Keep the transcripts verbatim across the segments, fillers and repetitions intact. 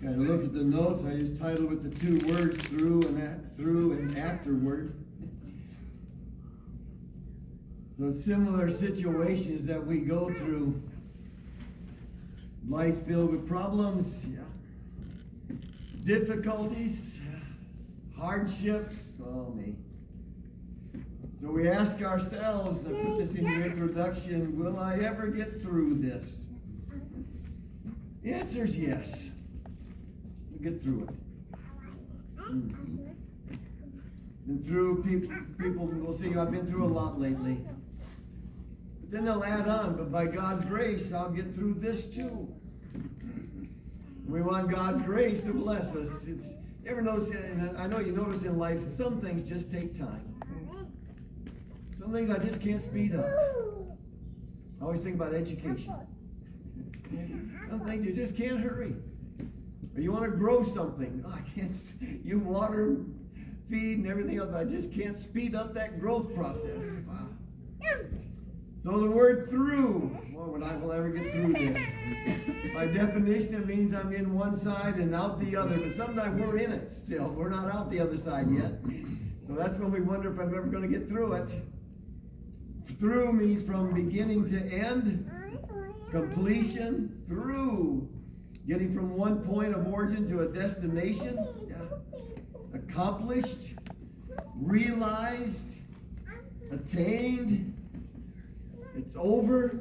Got to look at the notes. I just titled with the two words, through and a- through and afterward. So similar situations that we go through. Life's filled with problems, yeah. difficulties, hardships. Oh, me. So we ask ourselves, I put this in your introduction, will I ever get through this? The answer is yes. We'll get through it. Mm. Been through, people, people will say, I've been through a lot lately. But then they'll add on, but by God's grace, I'll get through this too. We want God's grace to bless us. It's, you ever notice, and I know you notice in life, some things just take time. Some things I just can't speed up. I always think about education. Some things you just can't hurry. Or you want to grow something. Oh, I can't. You water, feed, and everything else, but I just can't speed up that growth process. Wow. So the word through, Lord, would I will ever get through this? By definition, it means I'm in one side and out the other. But sometimes we're in it still. We're not out the other side yet. So that's when we wonder if I'm ever going to get through it. Through means from beginning to end, completion, through. Getting from one point of origin to a destination, yeah. Accomplished, realized, attained. It's over.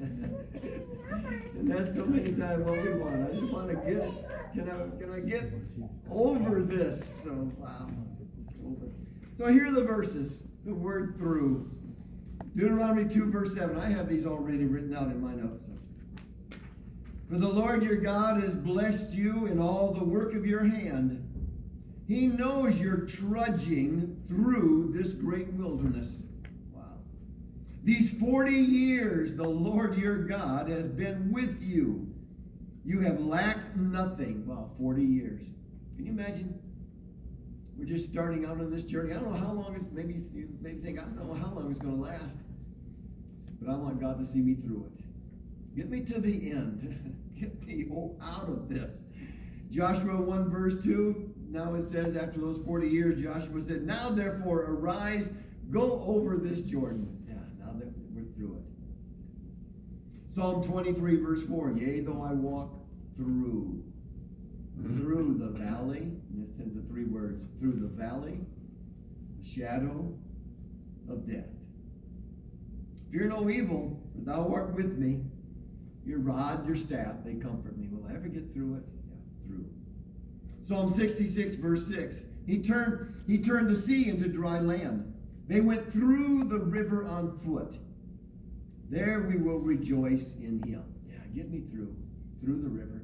And that's so many times what we want. I just want to get it. Can I, can I get over this? So, wow. So here are the verses. The word through. Deuteronomy two, verse seven. I have these already written out in my notes. For the Lord your God has blessed you in all the work of your hand. He knows you're trudging through this great wilderness. These forty years the Lord your God has been with you. You have lacked nothing. Wow, forty years. Can you imagine? We're just starting out on this journey. I don't know how long it's, maybe you maybe think, I don't know how long it's going to last. But I want God to see me through it. Get me to the end. Get me out of this. Joshua one verse two. Now it says, after those forty years, Joshua said, now therefore arise, go over this Jordan. Through it. Psalm twenty-three, verse four. Yea, though I walk through, through the valley, listen to the three words, through the valley, the shadow of death. Fear no evil, for thou art with me. Your rod, your staff, they comfort me. Will I ever get through it? Yeah, through. Psalm sixty-six, verse six. He turned, he turned the sea into dry land. They went through the river on foot. There we will rejoice in him. Yeah, get me through, through the river.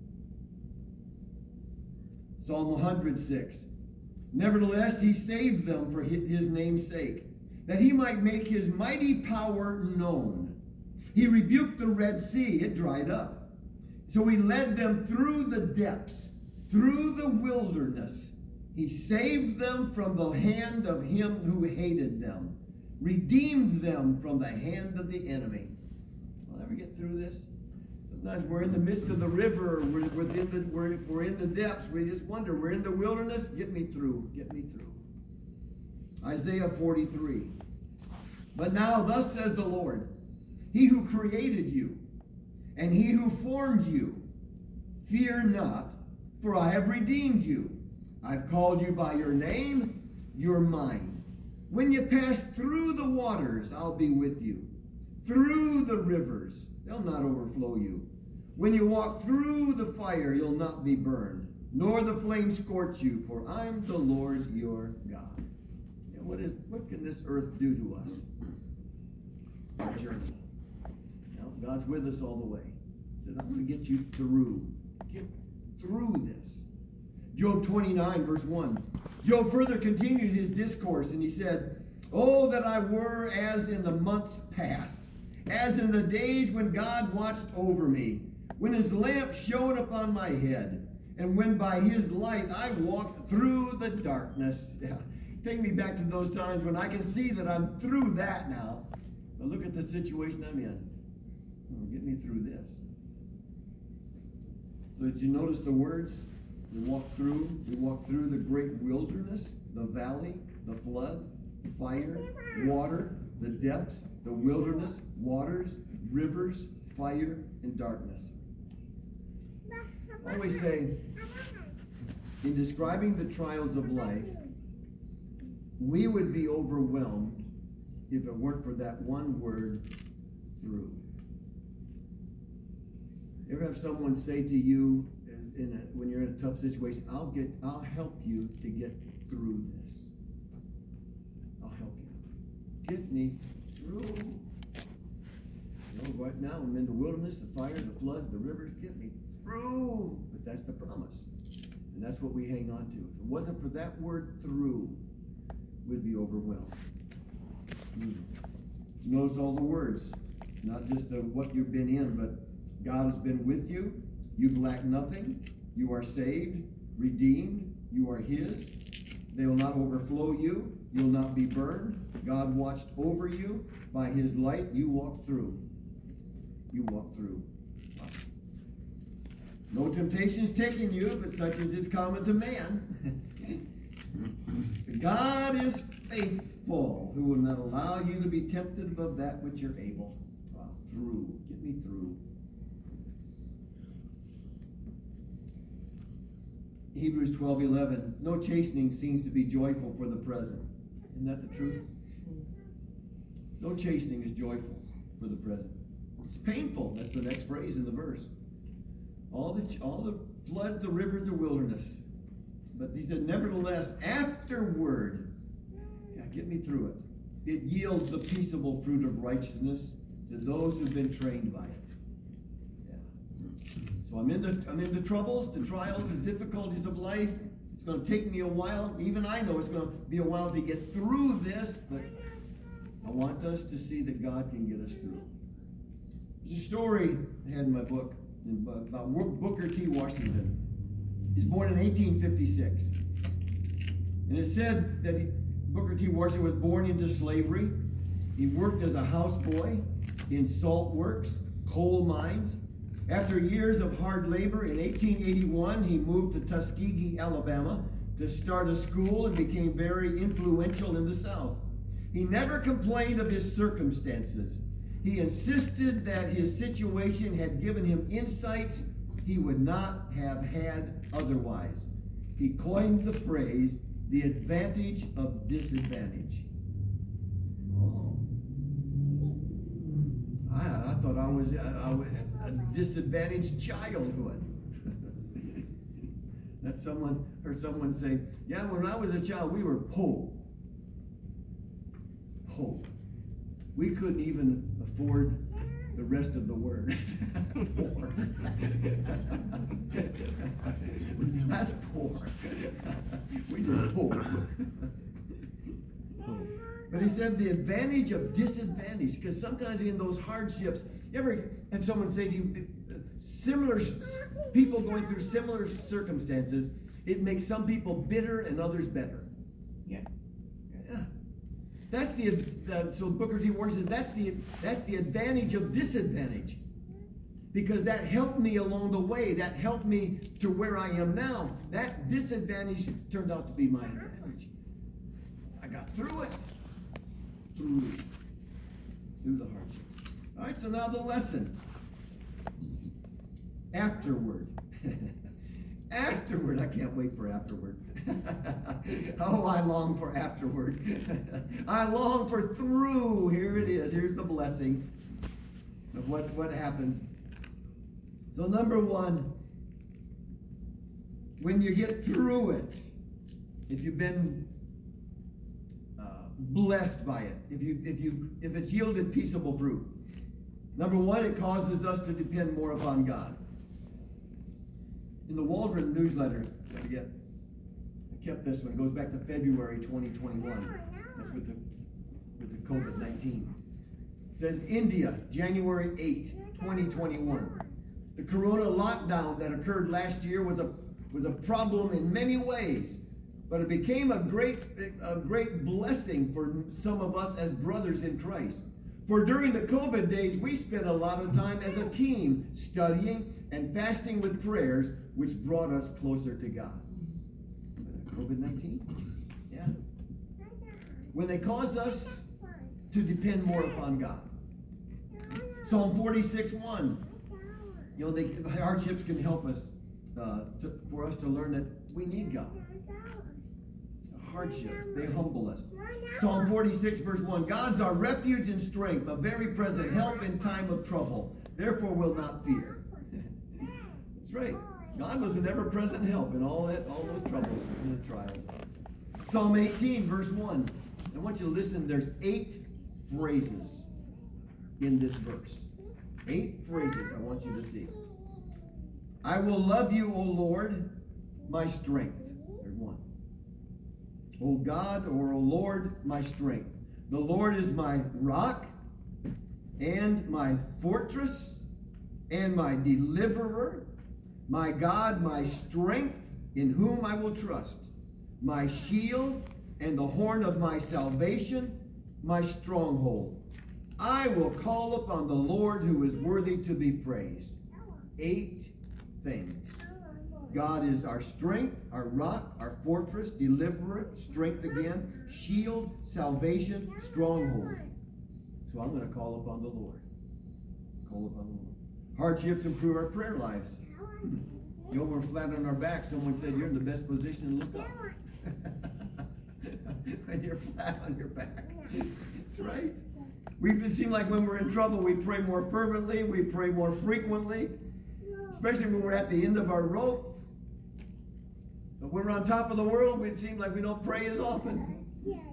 Psalm one hundred six. Nevertheless, he saved them for his name's sake, that he might make his mighty power known. He rebuked the Red Sea, it dried up. So he led them through the depths, through the wilderness. He saved them from the hand of him who hated them. Redeemed them from the hand of the enemy. Will I ever get through this? Sometimes we're in the midst of the river, we're, within the, we're, we're in the depths, we just wonder, we're in the wilderness, get me through, get me through. Isaiah forty-three. But now thus says the Lord, he who created you, and he who formed you, fear not, for I have redeemed you. I've called you by your name, you're mine. When you pass through the waters, I'll be with you. Through the rivers, they'll not overflow you. When you walk through the fire, you'll not be burned, nor the flames scorch you, for I'm the Lord your God. You know, what is what can this earth do to us? Our journey. Now, God's with us all the way. He said, I'm going to get you through. Get through this. Job twenty-nine, verse one. Job further continued his discourse, and he said, oh, that I were as in the months past, as in the days when God watched over me, when his lamp shone upon my head, and when by his light I walked through the darkness. Yeah. Take me back to those times when I can see that I'm through that now. But look at the situation I'm in. Oh, get me through this. So did you notice the words? We walked through, we walked through the great wilderness, the valley, the flood, fire, water, the depths, the wilderness, waters, rivers, fire, and darkness. I always say, in describing the trials of life, we would be overwhelmed if it weren't for that one word, through. You ever have someone say to you in a, when you're in a tough situation, I'll get, I'll help you to get through this. I'll help you. Get me through. You know, right now I'm in the wilderness, the fire, the flood, the rivers. Get me through. But that's the promise. And that's what we hang on to. If it wasn't for that word through, we'd be overwhelmed. Mm. Notice all the words. Not just the, what you've been in, but God has been with you. You've lacked nothing. You are saved, redeemed. You are His. They will not overflow you. You'll not be burned. God watched over you. By His light, you walked through. You walked through. No temptations taking you, but such as is common to man. God is faithful, who will not allow you to be tempted above that which you're able. Wow, through. Get me through. Hebrews twelve eleven. No chastening seems to be joyful for the present. Isn't that the truth? No chastening is joyful for the present. It's painful. That's the next phrase in the verse. All the all the floods, the rivers, the wilderness. But he said, nevertheless, afterward, yeah, get me through it. It yields the peaceable fruit of righteousness to those who've been trained by it. Yeah. So I'm in the I'm in the troubles, the trials, the difficulties of life. It's going to take me a while. Even I know it's going to be a while to get through this, but I want us to see that God can get us through. There's a story I had in my book about Booker T. Washington. He's born in eighteen fifty-six. And it said that he, Booker T. Washington was born into slavery. He worked as a houseboy in salt works, coal mines. After years of hard labor, in eighteen eighty-one, he moved to Tuskegee, Alabama, to start a school and became very influential in the South. He never complained of his circumstances. He insisted that his situation had given him insights he would not have had otherwise. He coined the phrase, the advantage of disadvantage. Oh. I, I thought I was, I, I was a disadvantaged childhood. That someone, heard someone say, yeah, when I was a child, we were poor. Poor. We couldn't even afford the rest of the word. Poor. That's poor. We were poor. But he said the advantage of disadvantage, because sometimes in those hardships, you ever have someone say to you, similar people going through similar circumstances, it makes some people bitter and others better. Yeah. Yeah. That's the, the so Booker T. Washington said that's the that's the advantage of disadvantage. Because that helped me along the way. That helped me to where I am now. That disadvantage turned out to be my advantage. I got through it. Through through the hardship. All right, so now the lesson. Afterward. Afterward. I can't wait for afterward. Oh, I long for afterward. I long for through. Here it is. Here's the blessings of what, what happens. So number one, when you get through it, if you've been uh, blessed by it, if you if you if it's yielded peaceable fruit, number one, it causes us to depend more upon God. In the Waldron newsletter, I get I kept this one. It goes back to February twenty twenty-one. That's with the with the COVID nineteen. It says India, January eighth, twenty twenty-one. The corona lockdown that occurred last year was a was a problem in many ways, but it became a great a great blessing for some of us as brothers in Christ. For during the COVID days, we spent a lot of time as a team studying and fasting with prayers, which brought us closer to God. COVID nineteen? Yeah. When they cause us to depend more upon God. Psalm forty-six one. You know, they, hardships can help us, uh, to, for us to learn that we need God. Hardships, they humble us. Psalm forty-six verse one. God's our refuge and strength, a very present help in time of trouble. Therefore will not fear. That's right. God was an ever-present help in all that, all those troubles and the trials. Psalm eighteen verse one. I want you to listen. There's eight phrases in this verse. Eight phrases I want you to see. I will love you, O Lord, my strength. There's one. O God, or O Lord, my strength. The Lord is my rock and my fortress and my deliverer, my God, my strength, in whom I will trust, my shield and the horn of my salvation, my stronghold. I will call upon the Lord who is worthy to be praised. Eight things. God is our strength, our rock, our fortress, deliverer, strength again, shield, salvation, stronghold. So I'm going to call upon the Lord. Call upon the Lord. Hardships improve our prayer lives. You know, we're flat on our back. Someone said, you're in the best position to look up. When you're flat on your back. That's right. We it seems like when we're in trouble, we pray more fervently, we pray more frequently, especially when we're at the end of our rope. But when we're on top of the world, it seems like we don't pray as often.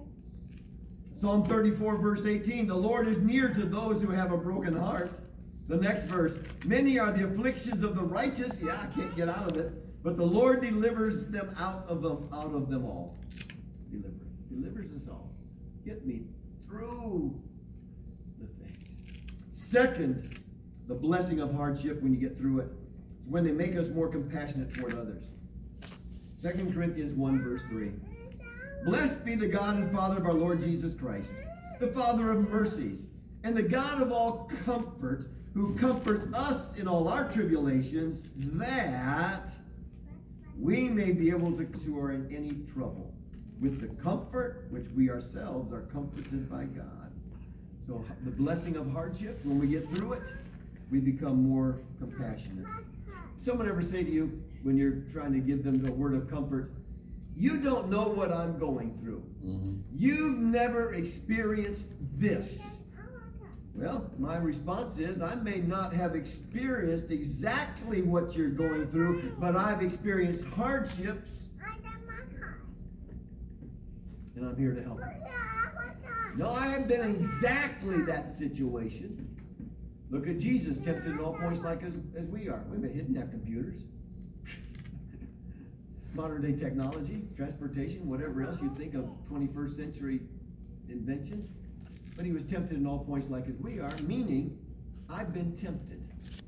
Psalm thirty-four, verse eighteen, the Lord is near to those who have a broken heart. The next verse, many are the afflictions of the righteous. Yeah, I can't get out of it. But the Lord delivers them out of them, out of them all. Deliver. Delivers us all. Get me through the things. Second, the blessing of hardship when you get through it is when they make us more compassionate toward others. Second Corinthians one, verse three. Blessed be the God and Father of our Lord Jesus Christ, the Father of mercies, and the God of all comfort, who comforts us in all our tribulations, that we may be able to endure in any trouble, with the comfort which we ourselves are comforted by God. So the blessing of hardship, when we get through it, we become more compassionate. Someone ever say to you, when you're trying to give them the word of comfort, you don't know what I'm going through. Mm-hmm. You've never experienced this. Well, my response is, I may not have experienced exactly what you're going through, but I've experienced hardships, and I'm here to help you. No, I have been in exactly that situation. Look at Jesus, tempted in all points like as, as we are. We didn't have computers. Modern day technology, transportation, whatever else you think of twenty-first century inventions. But he was tempted in all points like as we are, meaning I've been tempted.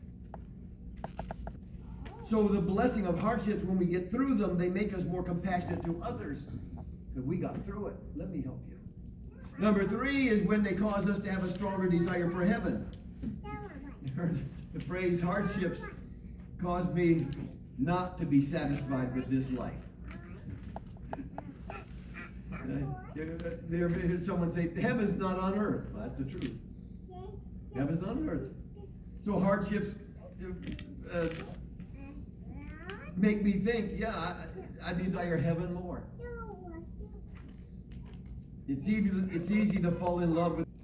So the blessing of hardships, when we get through them, they make us more compassionate to others. Because we got through it. Let me help you. Number three is when they cause us to have a stronger desire for heaven. The phrase hardships caused me not to be satisfied with this life. You ever hear someone say, heaven's not on earth? Well, that's the truth. Heaven's not on earth. So hardships uh, make me think, yeah, I, I desire heaven more. It's easy, it's easy to fall in love with,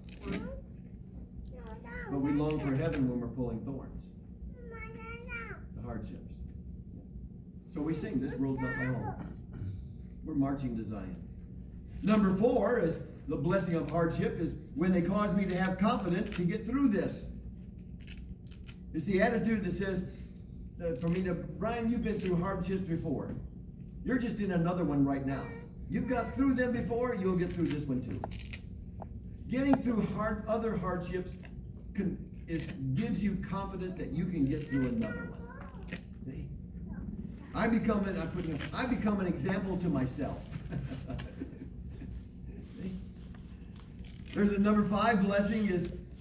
but we long for heaven when we're pulling thorns. The hardships. So we sing, this world's not my home. We're marching to Zion. Number four is the blessing of hardship is when they cause me to have confidence to get through this. It's the attitude that says, uh, for me to, Brian, you've been through hardships before. You're just in another one right now. You've got through them before, you'll get through this one too. Getting through hard, other hardships can, is, gives you confidence that you can get through another one. See? I become an, I, put, I become an example to myself. There's a number five blessing is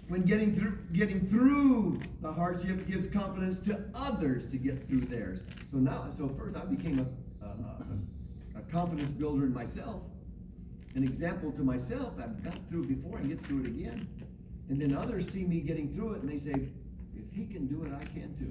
when getting through getting through the hardship gives confidence to others to get through theirs. So now, so first I became a, a, a, a confidence builder in myself, an example to myself. I've got through it before, I get through it again. And then others see me getting through it and they say, if he can do it, I can too.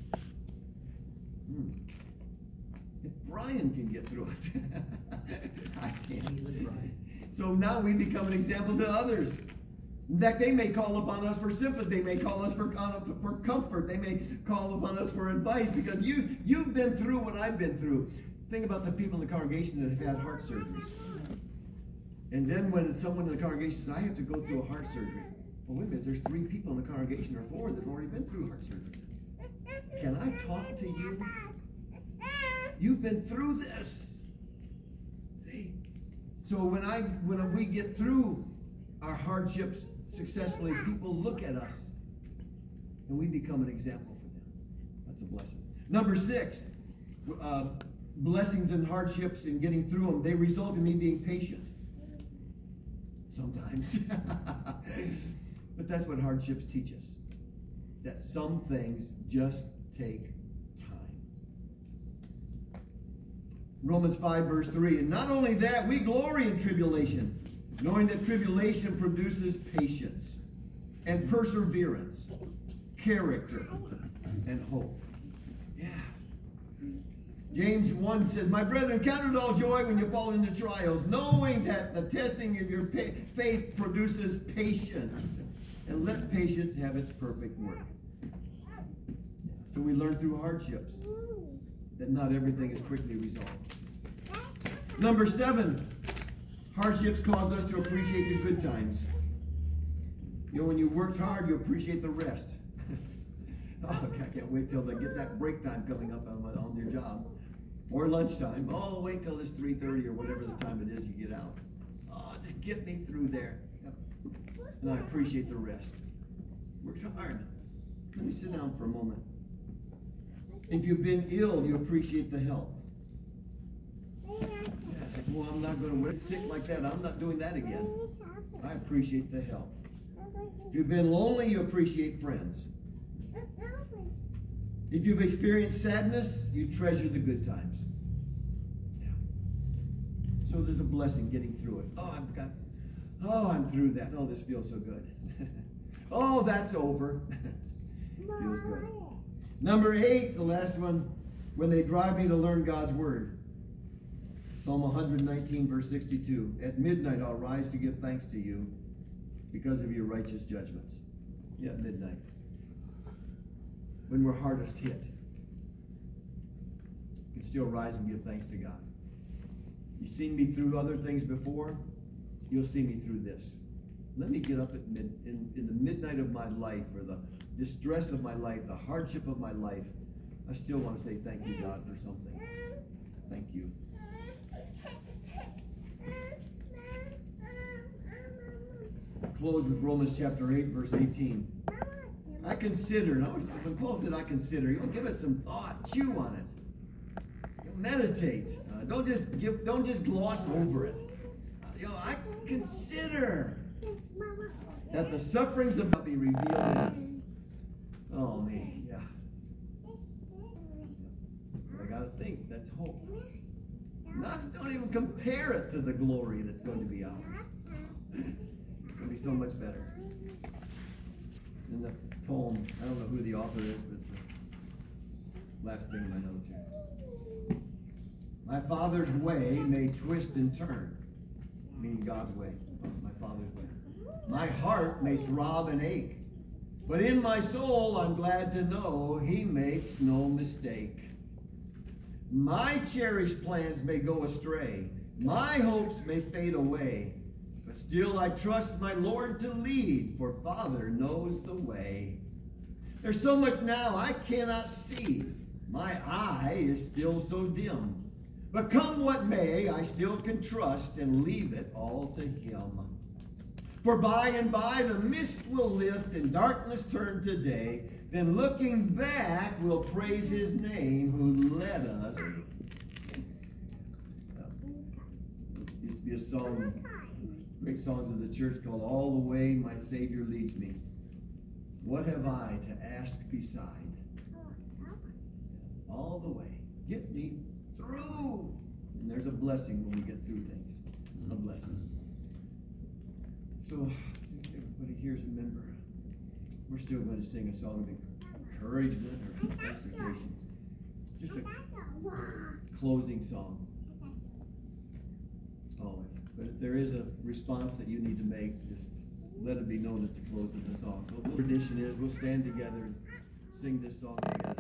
Hmm. If Brian can get through it, I can't. So now we become an example to others. In fact, they may call upon us for sympathy. They may call us for, for comfort. They may call upon us for advice because you, you've been through what I've been through. Think about the people in the congregation that have had heart surgeries. And then when someone in the congregation says, I have to go through a heart surgery. Well, wait a minute, there's three people in the congregation or four that have already been through heart surgery. Can I talk to you? You've been through this. See? So when I when we get through our hardships successfully, people look at us and we become an example for them. That's a blessing. Number six, uh, blessings and hardships and getting through them, they result in me being patient. Sometimes. But that's what hardships teach us. That some things just take time. Romans five verse three, and not only that, we glory in tribulation, knowing that tribulation produces patience and perseverance, character, and hope. Yeah. James one says, my brethren, count it all joy when you fall into trials, knowing that the testing of your faith produces patience. And let patience have its perfect work. So we learn through hardships that not everything is quickly resolved. Number seven, hardships cause us to appreciate the good times. You know, when you worked hard, you appreciate the rest. Oh, I can't wait till they get that break time coming up on, on your job. Or lunchtime. Oh, wait till it's three thirty or whatever the time it is you get out. Oh, just get me through there. And I appreciate the rest. Worked hard. Let me sit down for a moment. If you've been ill, you appreciate the health. Yeah, it's like, well, I'm not going to get sick like that. I'm not doing that again. I appreciate the health. If you've been lonely, you appreciate friends. If you've experienced sadness, you treasure the good times. Yeah. So there's a blessing getting through it. Oh, I've got, oh, I'm through that. Oh, this feels so good. Oh, that's over. Feels good. Number eight, the last one, when they drive me to learn God's word. Psalm one nineteen, verse sixty-two. At midnight I'll rise to give thanks to you because of your righteous judgments. Yeah, midnight. When we're hardest hit, you can still rise and give thanks to God. You've seen me through other things before, you'll see me through this. Let me get up at mid, in, in the midnight of my life, or the distress of my life, the hardship of my life. I still want to say thank you, God, for something. Thank you. Close with Romans chapter eight, verse eighteen. I consider, and I was when Paul said I consider, you know, give it some thought, chew on it, meditate. Uh, don't just give, don't just gloss over it. Uh, you know, I consider that the sufferings of God be revealed in us. Oh me, yeah. I gotta think. That's hope. Not, don't even compare it to the glory that's going to be ours. It's going to be so much better. In the poem, I don't know who the author is, but it's the last thing in my notes here. My Father's way may twist and turn, meaning God's way, my Father's way. My heart may throb and ache, but in my soul I'm glad to know He makes no mistake. My cherished plans may go astray, my hopes may fade away, but still I trust my Lord to lead, for Father knows the way. There's so much now I cannot see, my eye is still so dim, but come what may, I still can trust and leave it all to Him. For by and by the mist will lift and darkness turn to day. Then looking back, we'll praise His name who led us. There used to be a song, great songs of the church called All the Way My Savior Leads Me. What have I to ask beside? All the way. Get me through. And there's a blessing when we get through things. A blessing. So, if everybody here's a member, we're still going to sing a song of encouragement or exhortation. Just a closing song. Always. But if there is a response that you need to make, just let it be known at the close of the song. So the tradition is we'll stand together and sing this song together.